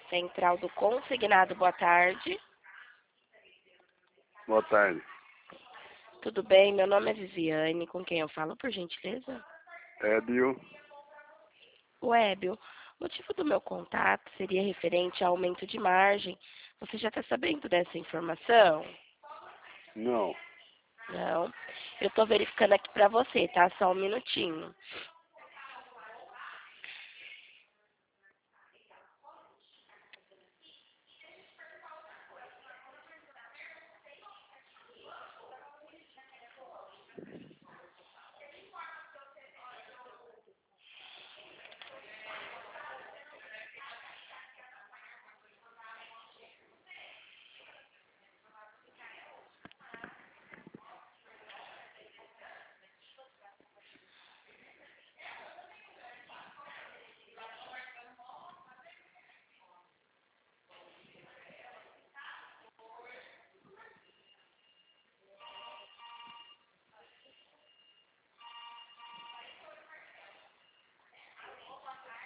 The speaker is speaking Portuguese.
Central do Consignado, boa tarde. Boa tarde. Tudo bem? Meu nome é Viviane, com quem eu falo, por gentileza? Ébio. O Ébio, o motivo do meu contato seria referente ao aumento de margem. Você já está sabendo dessa informação? Não. Não. Eu estou verificando aqui para você, tá? Só um minutinho.